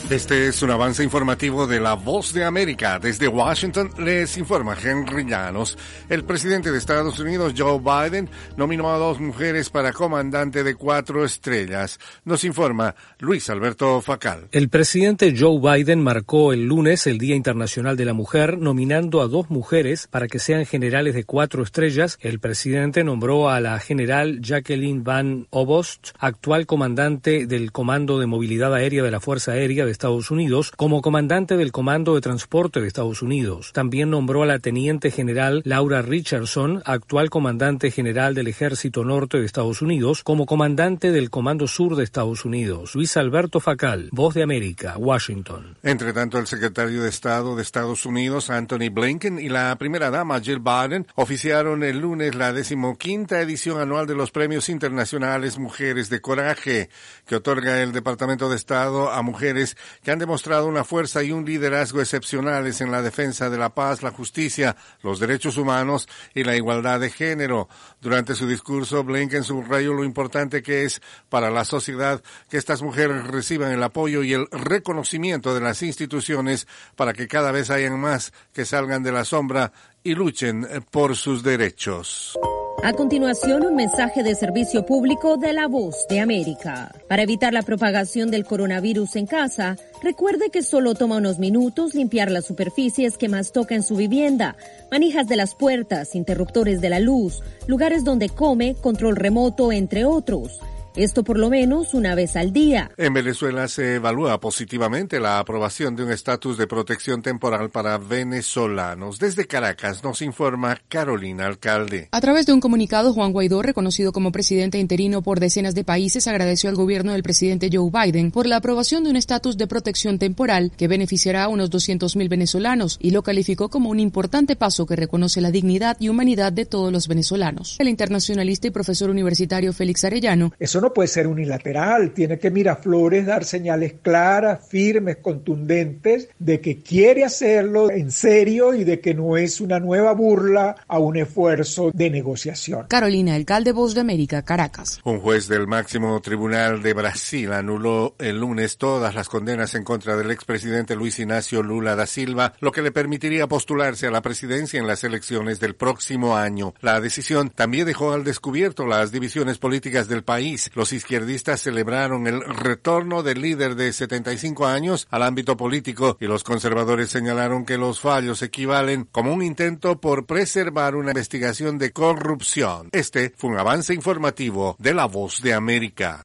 Este es un avance informativo de La Voz de América. Desde Washington les informa Henry Llanos. El presidente de Estados Unidos, Joe Biden, nominó a 2 mujeres para comandante de 4 estrellas. Nos informa Luis Alberto Facal. El presidente Joe Biden marcó el lunes el Día Internacional de la Mujer, nominando a 2 mujeres para que sean generales de 4 estrellas. El presidente nombró a la general Jacqueline Van Obost, actual comandante del Comando de Movilidad Aérea de la Fuerza Aérea de Estados Unidos, como comandante del Comando de Transporte de Estados Unidos. También nombró a la teniente general Laura Richardson, actual comandante general del Ejército Norte de Estados Unidos, como comandante del Comando Sur de Estados Unidos. Luis Alberto Facal, Voz de América, Washington. Entre tanto, el secretario de Estado de Estados Unidos, Anthony Blinken, y la primera dama, Jill Biden, oficiaron el lunes la 15ª edición anual de los Premios Internacionales Mujeres de Coraje, que otorga el Departamento de Estado a mujeres que han demostrado una fuerza y un liderazgo excepcionales en la defensa de la paz, la justicia, los derechos humanos y la igualdad de género. Durante su discurso, Blinken subrayó lo importante que es para la sociedad que estas mujeres reciban el apoyo y el reconocimiento de las instituciones para que cada vez hayan más que salgan de la sombra y luchen por sus derechos. A continuación, un mensaje de servicio público de La Voz de América. Para evitar la propagación del coronavirus en casa, recuerde que solo toma unos minutos limpiar las superficies que más toca en su vivienda, manijas de las puertas, interruptores de la luz, lugares donde come, control remoto, entre otros. Esto por lo menos una vez al día. En Venezuela se evalúa positivamente la aprobación de un estatus de protección temporal para venezolanos. Desde Caracas nos informa Carolina Alcalde. A través de un comunicado, Juan Guaidó, reconocido como presidente interino por decenas de países, agradeció al gobierno del presidente Joe Biden por la aprobación de un estatus de protección temporal que beneficiará a unos 200.000 venezolanos y lo calificó como un importante paso que reconoce la dignidad y humanidad de todos los venezolanos. El internacionalista y profesor universitario Félix Arellano: Eso no puede ser unilateral, tiene que Miraflores dar señales claras, firmes, contundentes de que quiere hacerlo en serio y de que no es una nueva burla a un esfuerzo de negociación. Carolina Alcalde, Voz de América, Caracas. Un juez del máximo tribunal de Brasil anuló el lunes todas las condenas en contra del expresidente Luis Inácio Lula da Silva, lo que le permitiría postularse a la presidencia en las elecciones del próximo año. La decisión también dejó al descubierto las divisiones políticas del país. Los izquierdistas celebraron el retorno del líder de 75 años al ámbito político y los conservadores señalaron que los fallos equivalen como un intento por preservar una investigación de corrupción. Este fue un avance informativo de La Voz de América.